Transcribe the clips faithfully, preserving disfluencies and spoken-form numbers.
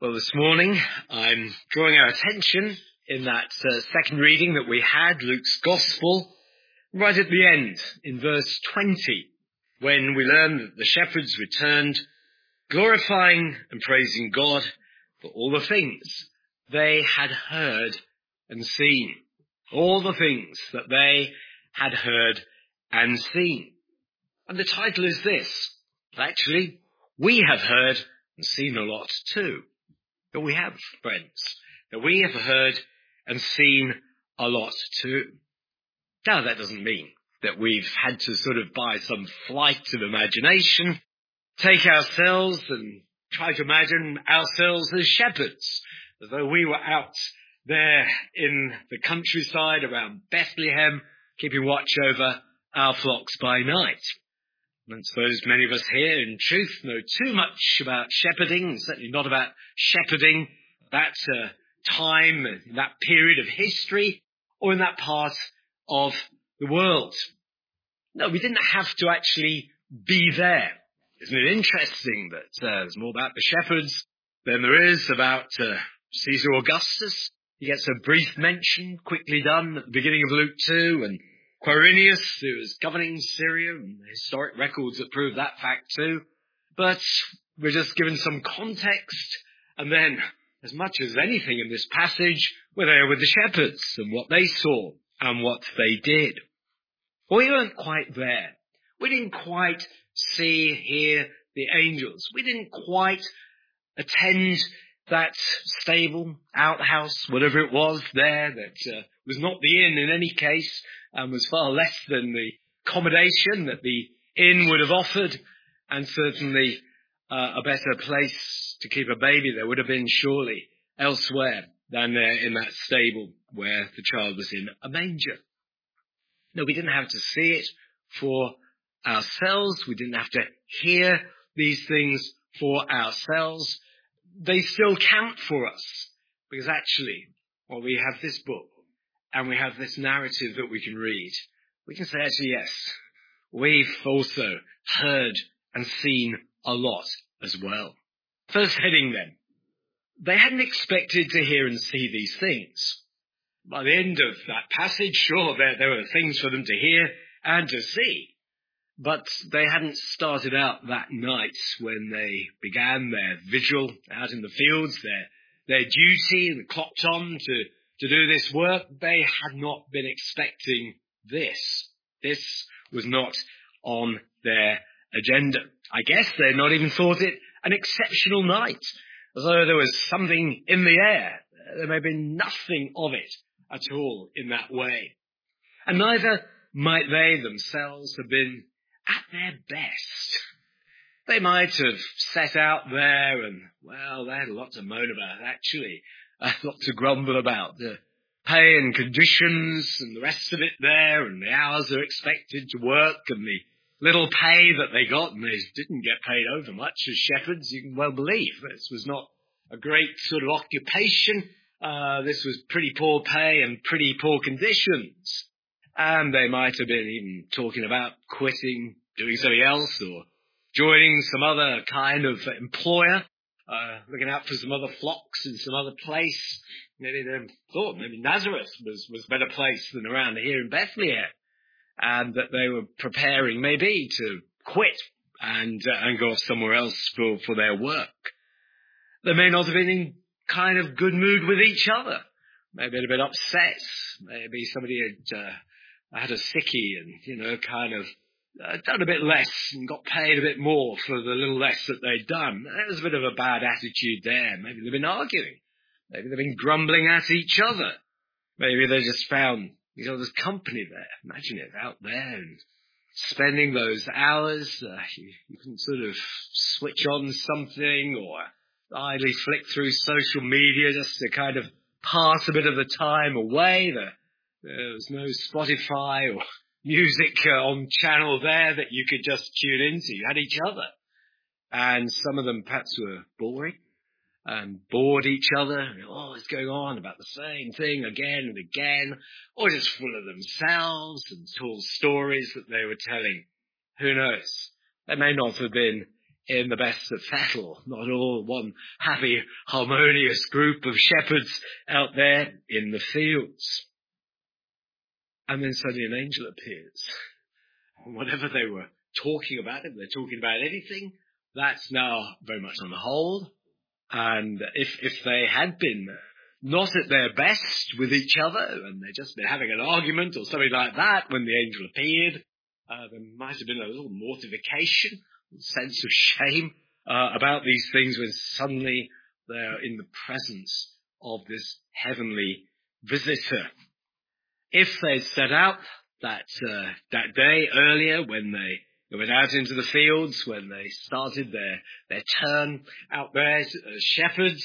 Well, this morning I'm drawing our attention in that uh, second reading that we had, Luke's Gospel, right at the end, in verse twenty, when we learn that the shepherds returned, glorifying and praising God for all the things they had heard and seen. All the things that they had heard and seen. And the title is this. Actually, we have heard and seen a lot too. That we have, friends, that we have heard and seen a lot too. Now, that doesn't mean that we've had to sort of, by some flight of imagination, take ourselves and try to imagine ourselves as shepherds, as though we were out there in the countryside around Bethlehem, keeping watch over our flocks by night. I don't suppose many of us here, in truth, know too much about shepherding, and certainly not about shepherding that uh, time, that period of history, or in that part of the world. No, we didn't have to actually be there. Isn't it interesting that uh, there's more about the shepherds than there is about uh, Caesar Augustus? He gets a brief mention, quickly done, at the beginning of Luke two, and Quirinius, who was governing Syria, and historic records that prove that fact too. But we're just given some context, and then, as much as anything in this passage, we're there with the shepherds, and what they saw, and what they did. Well, we weren't quite there. We didn't quite see, hear the angels. We didn't quite attend that stable, outhouse, whatever it was there, that uh, was not the inn in any case, and was far less than the accommodation that the inn would have offered, and certainly uh, a better place to keep a baby there would have been surely elsewhere than there in that stable where the child was in a manger. No, we didn't have to see it for ourselves. We didn't have to hear these things for ourselves. They still count for us, because actually, well, we have this book, and we have this narrative that we can read. We can say, actually, yes, we've also heard and seen a lot as well. First heading then. They hadn't expected to hear and see these things. By the end of that passage, sure, there, there were things for them to hear and to see. But they hadn't started out that night when they began their vigil out in the fields, their, their duty and clocked on to, to do this work. They had not been expecting this. This was not on their agenda. I guess they had not even thought it an exceptional night, as though there was something in the air. There may have been nothing of it at all in that way. And neither might they themselves have been at their best. They might have set out there and, well, they had a lot to moan about, actually. A lot to grumble about. The pay and conditions and the rest of it there, and the hours they're expected to work, and the little pay that they got, and they didn't get paid over much as shepherds, you can well believe. This was not a great sort of occupation. Uh, this was pretty poor pay and pretty poor conditions. And they might have been even talking about quitting, doing something else, or joining some other kind of employer, uh, looking out for some other flocks in some other place. Maybe they thought maybe Nazareth was, was a better place than around here in Bethlehem. And that they were preparing maybe to quit and, uh, and go off somewhere else for, for their work. They may not have been in kind of good mood with each other. Maybe a bit upset. Maybe somebody had, uh, I had a sickie and, you know, kind of uh, done a bit less and got paid a bit more for the little less that they'd done. There was a bit of a bad attitude there. Maybe they've been arguing. Maybe they've been grumbling at each other. Maybe they just found each other's company there. Imagine it, out there and spending those hours. Uh, you, you can sort of switch on something or idly flick through social media just to kind of pass a bit of the time away. The, There was no Spotify or music uh, on channel there that you could just tune into. You had each other. And some of them perhaps were boring and bored each other. Oh, it's going on about the same thing again and again. Or just full of themselves and told stories that they were telling. Who knows? They may not have been in the best of battle, not all one happy, harmonious group of shepherds out there in the fields. And then suddenly an angel appears. And whatever they were talking about, if they're talking about anything, that's now very much on hold. And if if they had been not at their best with each other, and they'd just been having an argument or something like that when the angel appeared, uh, there might have been a little mortification, a sense of shame uh, about these things when suddenly they're in the presence of this heavenly visitor. If they'd set out that uh, that day earlier when they They went out into the fields when they started their, their turn out there as shepherds.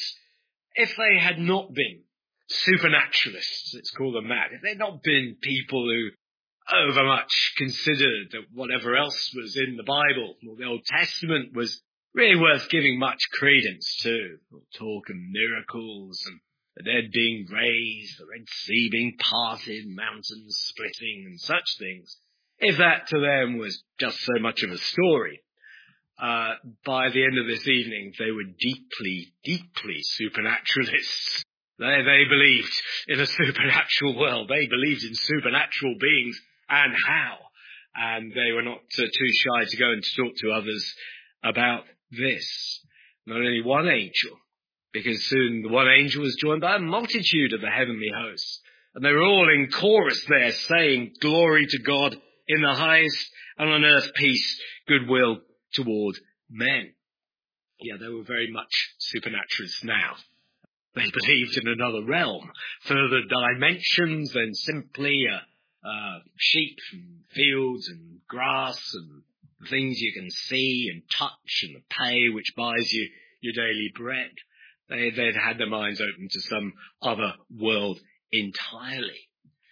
If they had not been supernaturalists, let's call them that, if they'd not been people who overmuch considered that whatever else was in the Bible or the Old Testament was really worth giving much credence to, talk of miracles and the dead being raised, the Red Sea being parted, mountains splitting and such things, if that to them was just so much of a story, uh, by the end of this evening, they were deeply, deeply supernaturalists. They, they believed in a supernatural world. They believed in supernatural beings and how. And they were not uh, too shy to go and talk to others about this. Not only one angel, because soon the one angel was joined by a multitude of the heavenly hosts. And they were all in chorus there saying, "Glory to God in the highest, and on earth peace, goodwill toward men." Yeah, they were very much supernaturalists now. They believed in another realm, further dimensions than simply uh, uh, sheep and fields and grass and things you can see and touch and the pay which buys you your daily bread. They, they'd had their minds open to some other world entirely.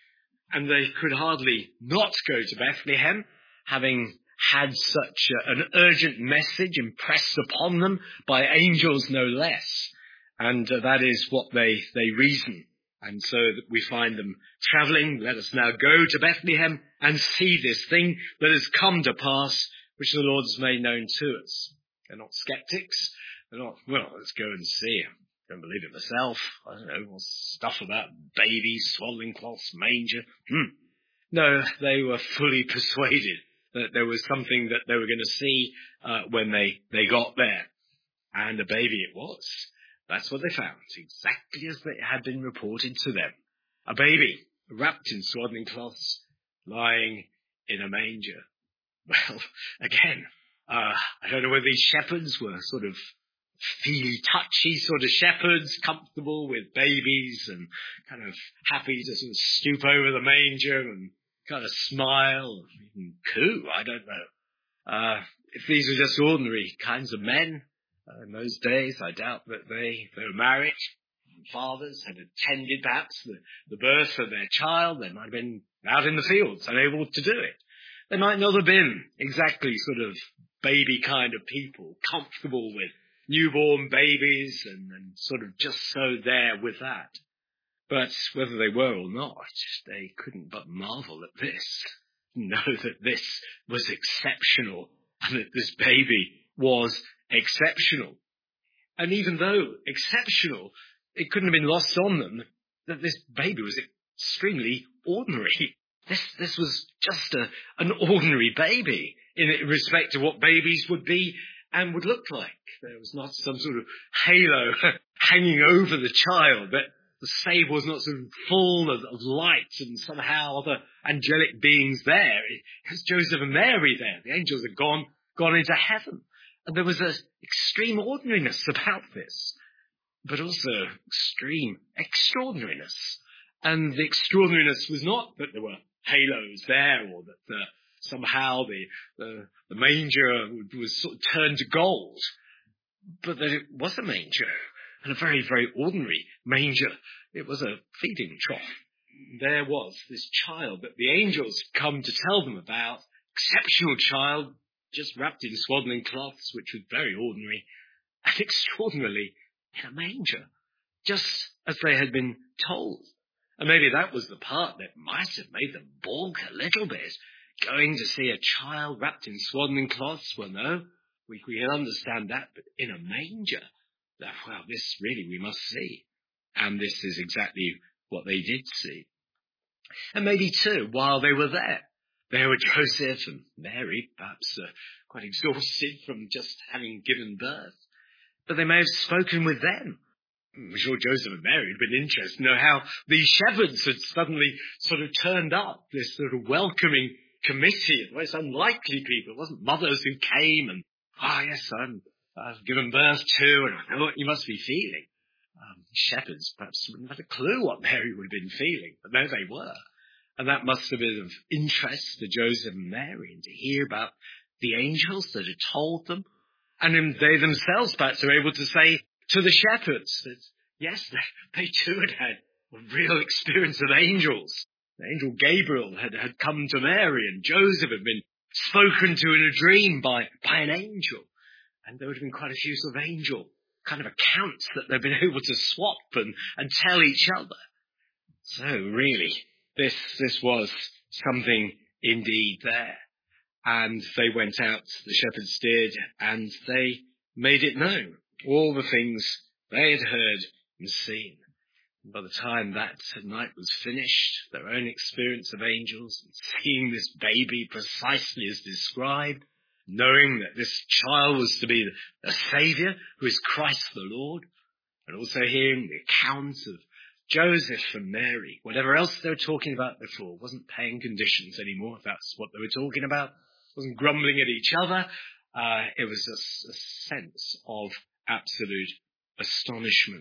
And they could hardly not go to Bethlehem, having had such a, an urgent message impressed upon them by angels no less. And uh, that is what they, they reason. And so that we find them travelling. Let us now go to Bethlehem and see this thing that has come to pass, which the Lord has made known to us. They're not skeptics. They're not, well, let's go and see. I don't believe it myself. I don't know, all stuff about babies, swaddling cloths, manger. Hmm. No, they were fully persuaded that there was something that they were going to see uh, when they, they got there. And a baby it was. That's what they found, exactly as it had been reported to them. A baby wrapped in swaddling cloths, lying in a manger. Well, again, uh, I don't know whether these shepherds were sort of feely, touchy sort of shepherds, comfortable with babies and kind of happy to sort of stoop over the manger and kind of smile, even coo, I don't know. Uh, if these were just ordinary kinds of men uh, in those days, I doubt that they, they were married. Fathers had attended perhaps the, the birth of their child. They might have been out in the fields, unable to do it. They might not have been exactly sort of baby kind of people, comfortable with newborn babies and, and sort of just so there with that. But whether they were or not, they couldn't but marvel at this, know that this was exceptional and that this baby was exceptional. And even though exceptional, it couldn't have been lost on them that this baby was extremely ordinary. This this was just a, an ordinary baby in respect to what babies would be and would look like. There was not some sort of halo hanging over the child, but the stable was not sort of full of, of light and somehow other angelic beings there. It was Joseph and Mary there. The angels had gone, gone into heaven. And there was an extreme ordinariness about this, but also extreme extraordinariness. And the extraordinariness was not that there were halos there or that uh, somehow the, the the manger was sort of turned to gold, but that it was a manger, and a very, very ordinary manger. It was a feeding trough. There was this child that the angels come to tell them about, exceptional child, just wrapped in swaddling cloths, which was very ordinary, and extraordinarily in a manger, just as they had been told. And maybe that was the part that might have made them balk a little bit. Going to see a child wrapped in swaddling cloths? Well, no. We, we can understand that, but in a manger, that, well, this really we must see. And this is exactly what they did see. And maybe too, while they were there, there were Joseph and Mary, perhaps uh, quite exhausted from just having given birth. But they may have spoken with them. I'm sure Joseph and Mary had been interested to know how these shepherds had suddenly sort of turned up, this sort of welcoming committee of most unlikely people. It wasn't mothers who came and, ah, oh, yes, I'm, I've given birth to, and I know what you must be feeling. Um, shepherds perhaps wouldn't have had a clue what Mary would have been feeling, but there they were. And that must have been of interest to Joseph and Mary, and to hear about the angels that had told them. And they themselves perhaps were able to say to the shepherds that, yes, they, they too had had a real experience of angels. The angel Gabriel had, had come to Mary, and Joseph had been spoken to in a dream by, by an angel. And there would have been quite a few sort of angel kind of accounts that they've been able to swap and, and tell each other. So really, this, this was something indeed there. And they went out, the shepherds did, and they made it known, all the things they had heard and seen. And by the time that night was finished, their own experience of angels, and seeing this baby precisely as described, knowing that this child was to be a saviour, who is Christ the Lord, and also hearing the accounts of Joseph and Mary, whatever else they were talking about before, wasn't paying conditions anymore, if that's what they were talking about, wasn't grumbling at each other. Uh, it was a, a sense of absolute astonishment.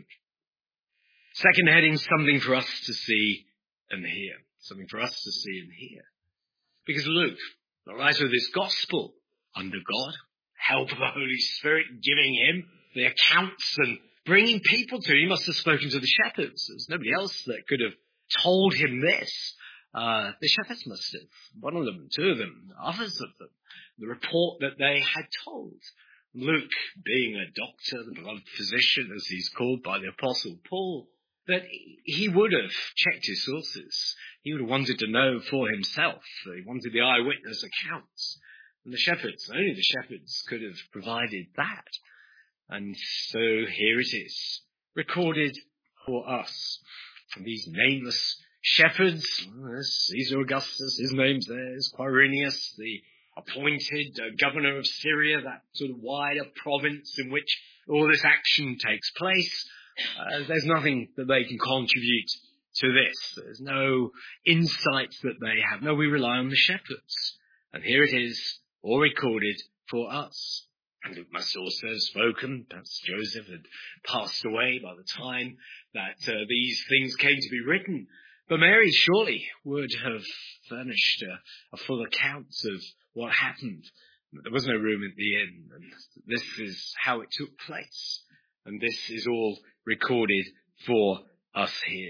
Second heading, something for us to see and hear. Something for us to see and hear. Because Luke, the writer of this gospel, under God, help of the Holy Spirit, giving him the accounts and bringing people to him. He must have spoken to the shepherds. There's nobody else that could have told him this. Uh, the shepherds must have, one of them, two of them, others of them, the report that they had told. Luke, being a doctor, the beloved physician, as he's called by the Apostle Paul, that he would have checked his sources. He would have wanted to know for himself. He wanted the eyewitness accounts. And the shepherds, only the shepherds could have provided that. And so here it is, recorded for us. And these nameless shepherds, Caesar Augustus, his name's there, there's Quirinius, the appointed uh, governor of Syria, that sort of wider province in which all this action takes place. Uh, there's nothing that they can contribute to this. There's no insights that they have. No, we rely on the shepherds. And here it is, all recorded for us. And Luke must also have spoken, perhaps Joseph had passed away by the time that uh, these things came to be written. But Mary surely would have furnished a, a full account of what happened. There was no room at the inn, and this is how it took place. And this is all recorded for us here.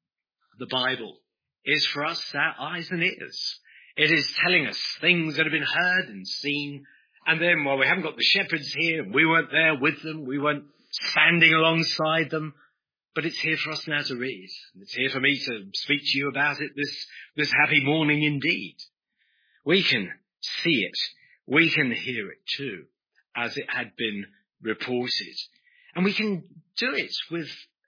The Bible is for us our eyes and ears. It is telling us things that have been heard and seen. And then, while we haven't got the shepherds here, we weren't there with them, we weren't standing alongside them, but it's here for us now to read. It's here for me to speak to you about it this, this happy morning indeed. We can see it. We can hear it too, as it had been reported. And we can do it with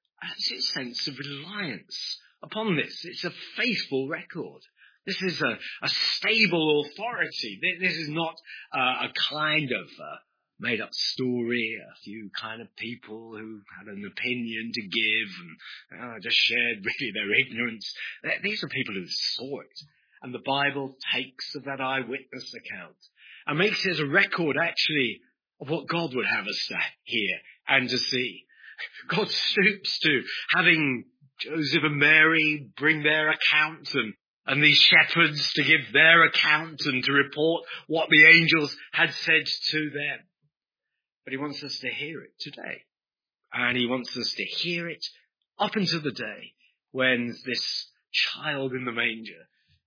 a sense of reliance upon this. It's a faithful record. This is a, a stable authority. This is not uh, a kind of uh, made-up story, a few kind of people who had an opinion to give and uh, just shared really their ignorance. These are people who saw it. And the Bible takes of that eyewitness account and makes it a record, actually, of what God would have us to hear and to see. God stoops to having Joseph and Mary bring their accounts and And these shepherds to give their account and to report what the angels had said to them. But he wants us to hear it today. And he wants us to hear it up until the day when this child in the manger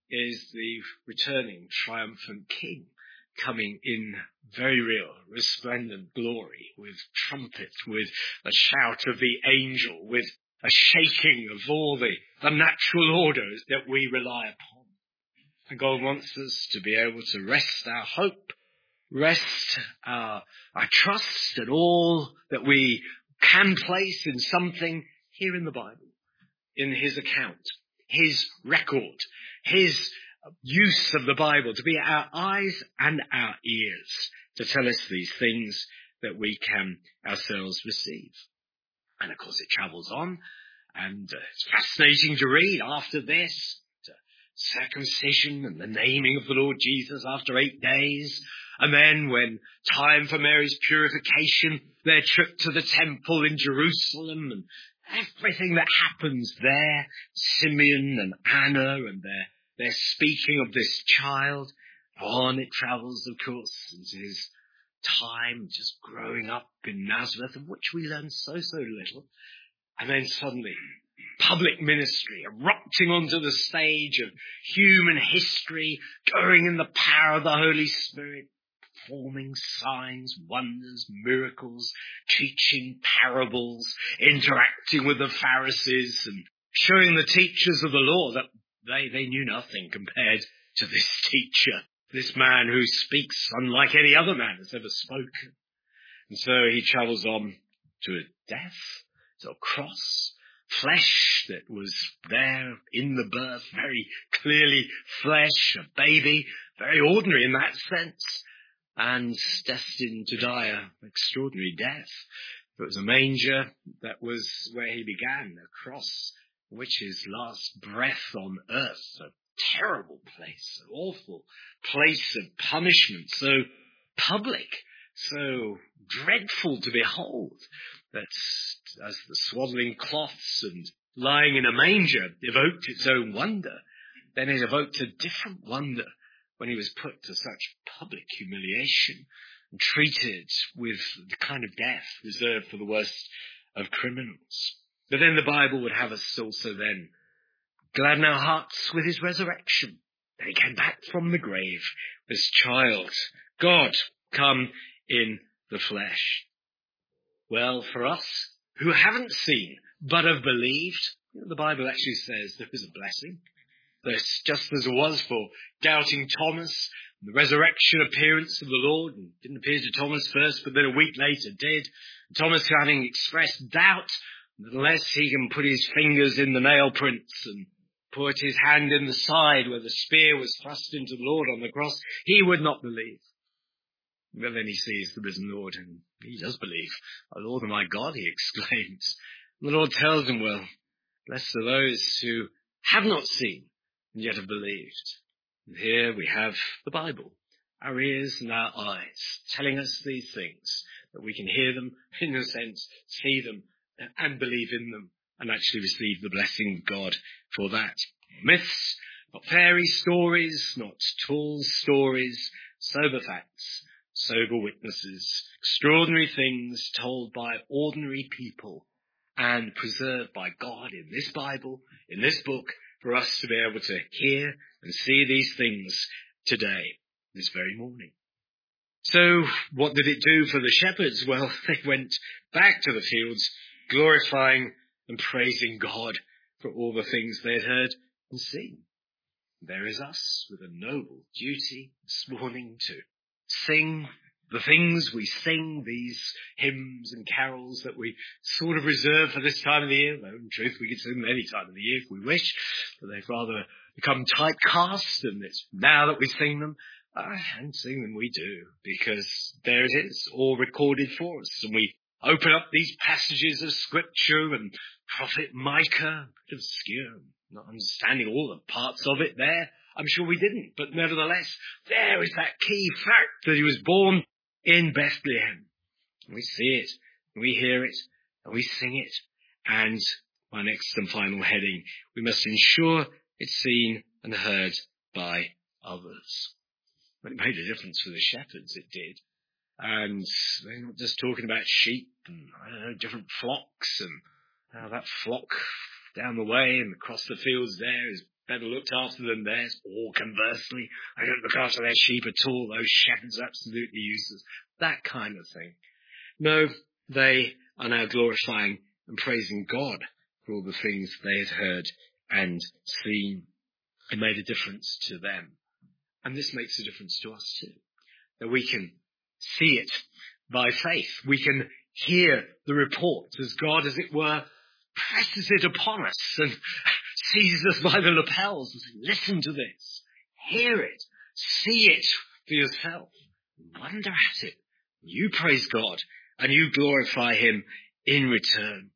is the returning triumphant king, coming in very real, resplendent glory, with trumpet, with a shout of the angel, with a shaking of all the, the natural orders that we rely upon. And God wants us to be able to rest our hope rest our, our trust and all that we can place in something here in the Bible, in his account, his record, his use of the Bible to be our eyes and our ears to tell us these things that we can ourselves receive. And of course it travels on, and uh, it's fascinating to read after this, to circumcision and the naming of the Lord Jesus after eight days, and then when time for Mary's purification, their trip to the temple in Jerusalem, and everything that happens there, Simeon and Anna and their, their speaking of this child. On it travels, of course, into his time just growing up in Nazareth, of which we learn so, so little. And then suddenly, public ministry erupting onto the stage of human history, going in the power of the Holy Spirit, performing signs, wonders, miracles, teaching parables, interacting with the Pharisees, and showing the teachers of the law that they, they knew nothing compared to this teacher, this man who speaks unlike any other man has ever spoken. And so he travels on to a death, to a cross, flesh that was there in the birth, very clearly flesh, a baby, very ordinary in that sense, and destined to die an extraordinary death. It was a manger, that was where he began, a cross, which his last breath on earth, a terrible place, an awful place of punishment, so public, so dreadful to behold, that as the swaddling cloths and lying in a manger evoked its own wonder, then it evoked a different wonder when he was put to such public humiliation and treated with the kind of death reserved for the worst of criminals. But then the Bible would have us also then gladden our hearts with his resurrection. That he came back from the grave, this child, God, come in the flesh. Well, for us who haven't seen but have believed, the Bible actually says there is a blessing. There's just as it was for doubting Thomas, the resurrection appearance of the Lord, and didn't appear to Thomas first, but then a week later did. Thomas, having expressed doubt, unless he can put his fingers in the nail prints and put his hand in the side where the spear was thrust into the Lord on the cross, he would not believe. But then he sees the risen Lord, and he does believe. "O Lord and my God," he exclaims. And the Lord tells him, well, blessed are those who have not seen and yet have believed. And here we have the Bible, our ears and our eyes, telling us these things, that we can hear them, in a sense, see them, and believe in them, and actually receive the blessing of God for that. Myths, not fairy stories, not tall stories, sober facts, sober witnesses, extraordinary things told by ordinary people and preserved by God in this Bible, in this book, for us to be able to hear and see these things today, this very morning. So what did it do for the shepherds? Well, they went back to the fields, glorifying and praising God for all the things they had heard and seen. There is us with a noble duty this morning to sing the things we sing, these hymns and carols that we sort of reserve for this time of the year. Though in truth we could sing them any time of the year if we wish, but they've rather become typecast, and it's now that we sing them. Uh, and sing them we do, because there it is, all recorded for us. And we open up these passages of Scripture, and Prophet Micah, a bit obscure, not understanding all the parts of it there. I'm sure we didn't, but nevertheless, there is that key fact that he was born in Bethlehem. We see it, we hear it, and we sing it. And my next and final heading, we must ensure it's seen and heard by others. But it made a difference for the shepherds, it did. And they're not just talking about sheep and, I don't know, different flocks, and how that flock down the way and across the fields there is better looked after than theirs, or conversely, they don't look after their sheep at all, those shepherds are absolutely useless, that kind of thing. No, they are now glorifying and praising God for all the things they had heard and seen. It made a difference to them. And this makes a difference to us too. That we can see it by faith. We can hear the report as God, as it were, presses it upon us and seizes us by the lapels and says, listen to this, hear it, see it for yourself, wonder at it. You praise God and you glorify him in return.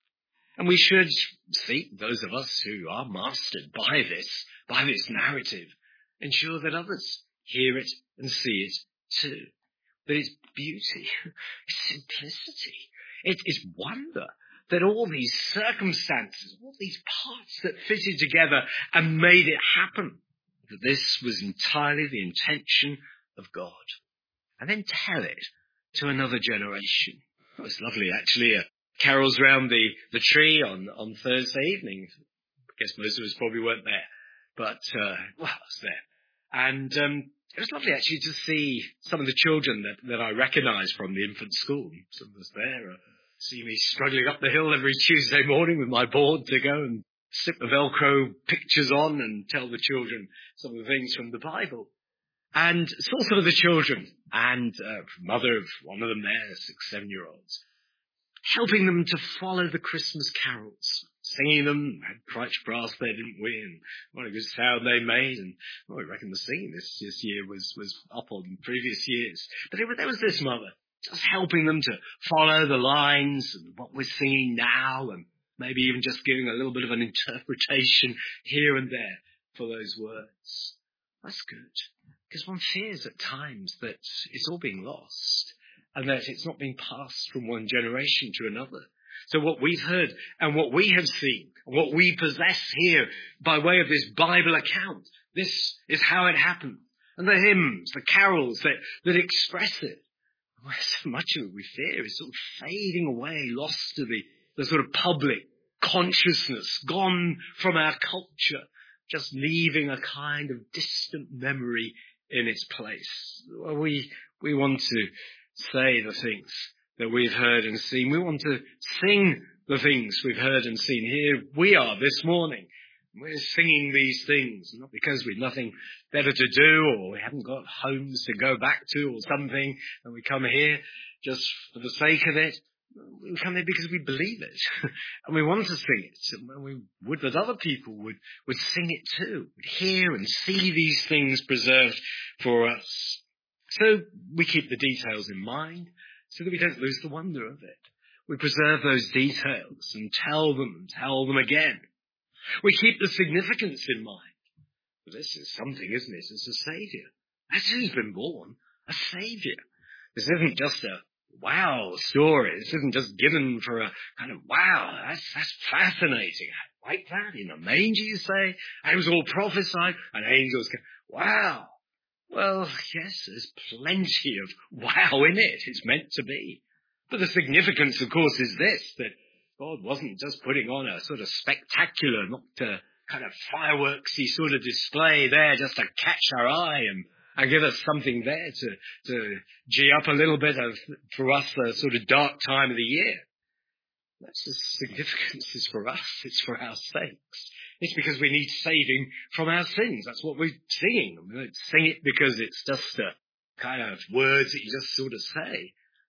And we should seek, those of us who are mastered by this, by this narrative, ensure that others hear it and see it too. That it's beauty, it's simplicity, it is wonder that all these circumstances, all these parts that fitted together and made it happen, that this was entirely the intention of God. And then tell it to another generation. It was lovely, actually. Uh, carols round the, the tree on, on Thursday evening. I guess most of us probably weren't there, but, uh, well, I was there. And, um, it was lovely actually to see some of the children that, that I recognised from the infant school. Some of us there uh, see me struggling up the hill every Tuesday morning with my board to go and slip the Velcro pictures on and tell the children some of the things from the Bible. And saw some of the children and uh, mother of one of them there, six, seven-year-olds, helping them to follow the Christmas carols, singing them, had Christ brass there, didn't we? And what a good sound they made. And well, I reckon the singing this, this year was, was up on previous years. But it, there was this mother, just helping them to follow the lines and what we're singing now, and maybe even just giving a little bit of an interpretation here and there for those words. That's good. Because one fears at times that it's all being lost and that it's not being passed from one generation to another. So what we've heard and what we have seen, what we possess here by way of this Bible account, this is how it happened. And the hymns, the carols that, that express it, well, so much of it we fear is sort of fading away, lost to the, the sort of public consciousness, gone from our culture, just leaving a kind of distant memory in its place. Well, we, we want to say the things that we've heard and seen. We want to sing the things we've heard and seen. Here we are this morning. We're singing these things, not because we've nothing better to do or we haven't got homes to go back to or something, and we come here just for the sake of it. We come here because we believe it, and we want to sing it, and we would that other people would, would sing it too, would hear and see these things preserved for us. So we keep the details in mind so that we don't lose the wonder of it. We preserve those details and tell them and tell them again. We keep the significance in mind. But this is something, isn't it? It's a saviour. That's who's been born, a saviour. This isn't just a wow story. This isn't just given for a kind of wow, that's, that's fascinating. Like that in a manger, you say? And it was all prophesied, and angels go, wow. Well, yes, there's plenty of wow in it. It's meant to be. But the significance, of course, is this, that God wasn't just putting on a sort of spectacular, not a kind of fireworksy sort of display there just to catch our eye and, and give us something there to, to gee up a little bit of, for us, the sort of dark time of the year. That's the significance is for us. It's for our sakes. It's because we need saving from our sins. That's what we're singing. We don't sing it because it's just a kind of words that you just sort of say.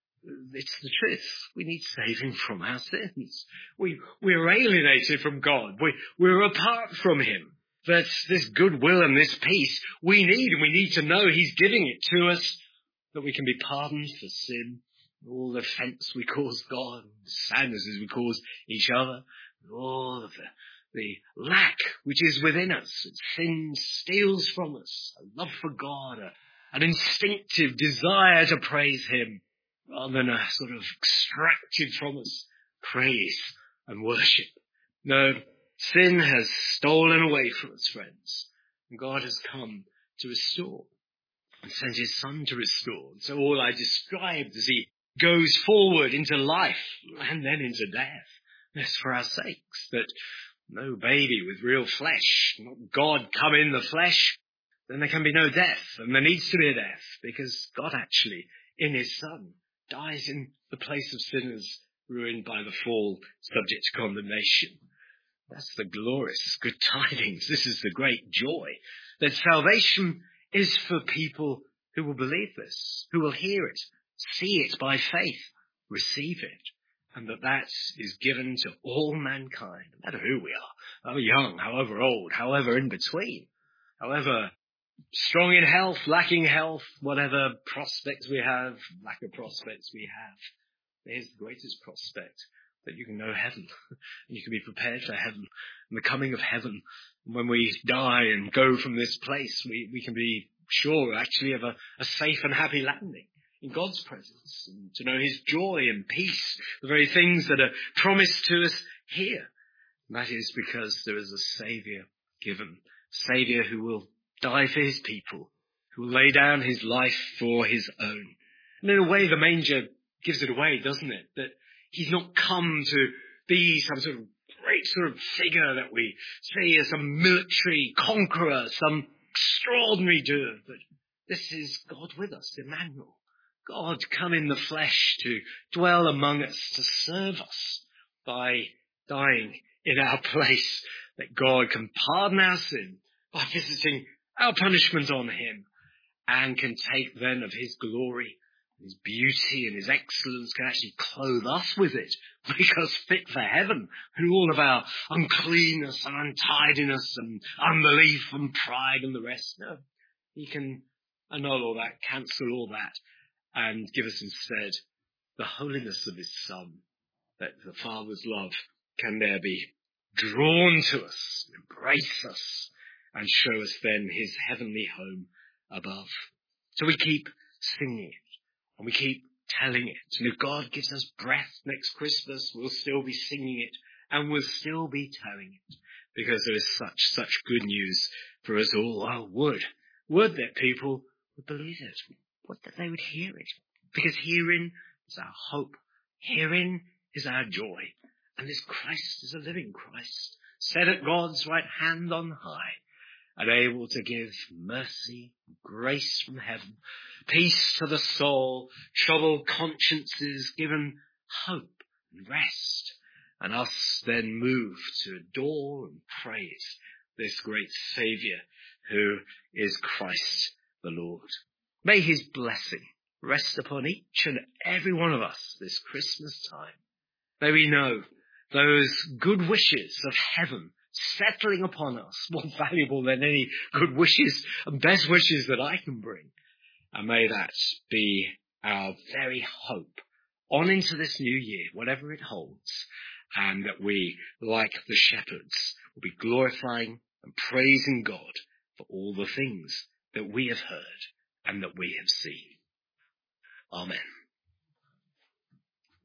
It's the truth. We need saving from our sins. We, we're alienated from God. We, we're apart from him. That this goodwill and this peace we need, and we need to know he's giving it to us, that we can be pardoned for sin, all the offence we cause God, the sadnesses we cause each other, all of the, the lack which is within us, that sin steals from us, a love for God, a, an instinctive desire to praise him, rather than a sort of extracted from us praise and worship. No, sin has stolen away from us, friends. And God has come to restore and sent his Son to restore. And so all I described as he goes forward into life and then into death, that's for our sakes, that no baby with real flesh, not God come in the flesh, then there can be no death. And there needs to be a death because God actually, in his Son, dies in the place of sinners ruined by the fall, subject to condemnation. That's the glorious good tidings. This is the great joy that salvation is for people who will believe this, who will hear it, see it by faith, receive it, and that that is given to all mankind, no matter who we are, however young, however old, however in between, however strong in health, lacking health, whatever prospects we have, lack of prospects we have. Here's the greatest prospect, that you can know heaven, and you can be prepared for heaven, and the coming of heaven. When we die and go from this place, we, we can be sure actually of a, a safe and happy landing in God's presence, and to know his joy and peace, the very things that are promised to us here. And that is because there is a Saviour given, a Saviour who will die for his people, who will lay down his life for his own. And in a way, the manger gives it away, doesn't it? That he's not come to be some sort of great sort of figure that we see as some military conqueror, some extraordinary doer. But this is God with us, Emmanuel. God come in the flesh to dwell among us, to serve us by dying in our place, that God can pardon our sin by visiting our punishment on him, and can take then of his glory, his beauty and his excellence, can actually clothe us with it, make us fit for heaven, and all of our uncleanness and untidiness and unbelief and pride and the rest. No, he can annul all that, cancel all that, and give us instead the holiness of his Son, that the Father's love can there be drawn to us, embrace us, and show us then his heavenly home above. So we keep singing it, and we keep telling it. And if God gives us breath next Christmas, we'll still be singing it, and we'll still be telling it, because there is such, such good news for us all. Oh, would, would that people would believe it, would that they would hear it, because herein is our hope, herein is our joy, and this Christ is a living Christ, set at God's right hand on high, and able to give mercy, grace from heaven, peace to the soul, troubled consciences given hope and rest, and us then moved to adore and praise this great Saviour who is Christ the Lord. May his blessing rest upon each and every one of us this Christmas time. May we know those good wishes of heaven settling upon us, more valuable than any good wishes and best wishes that I can bring. And may that be our very hope on into this new year, whatever it holds, and that we, like the shepherds, will be glorifying and praising God for all the things that we have heard and that we have seen. Amen.